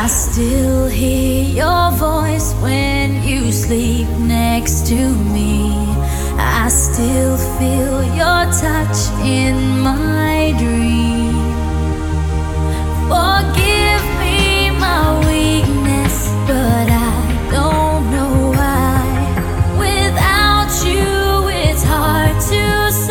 I still hear your voice when you sleep next to me. I still feel your touch in my dream. Forgive me my weakness, but I don't know why. Without you, it's hard to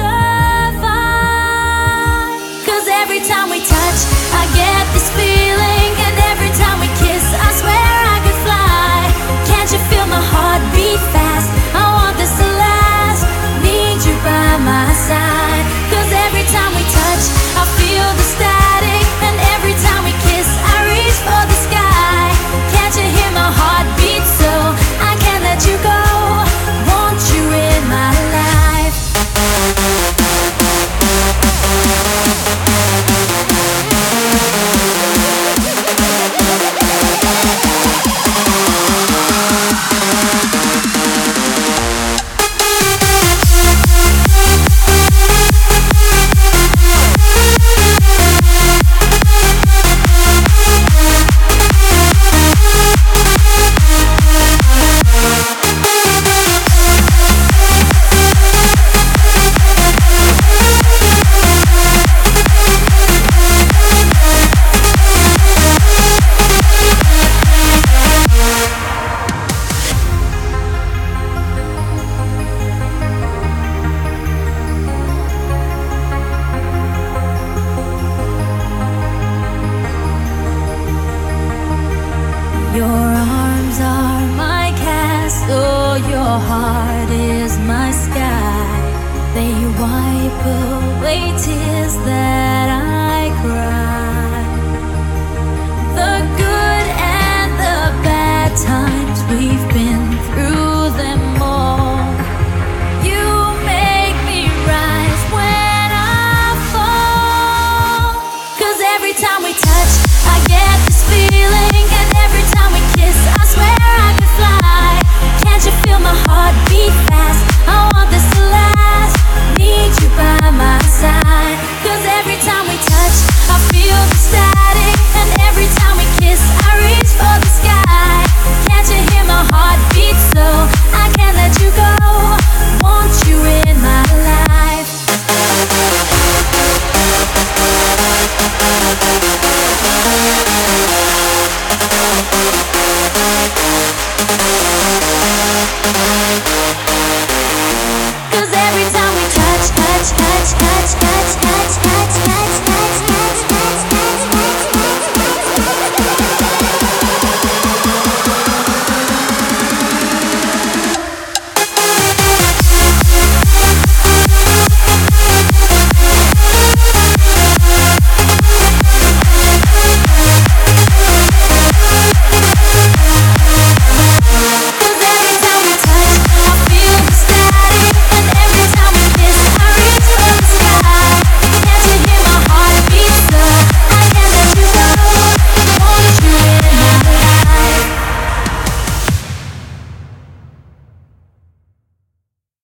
survive. 'Cause every time we touch, I get this feeling, and every time we kiss, I swear I could fly. Can't you feel my heart beat fast? I want this to last. Need you by my side. 'Cause every time we touch, I feel the static, and every time we kiss, I reach for the sky. Can't you hear my heart beat? So I can't let you go. Want you in my life. Your arms are my castle, your heart is my sky. They wipe away tears that I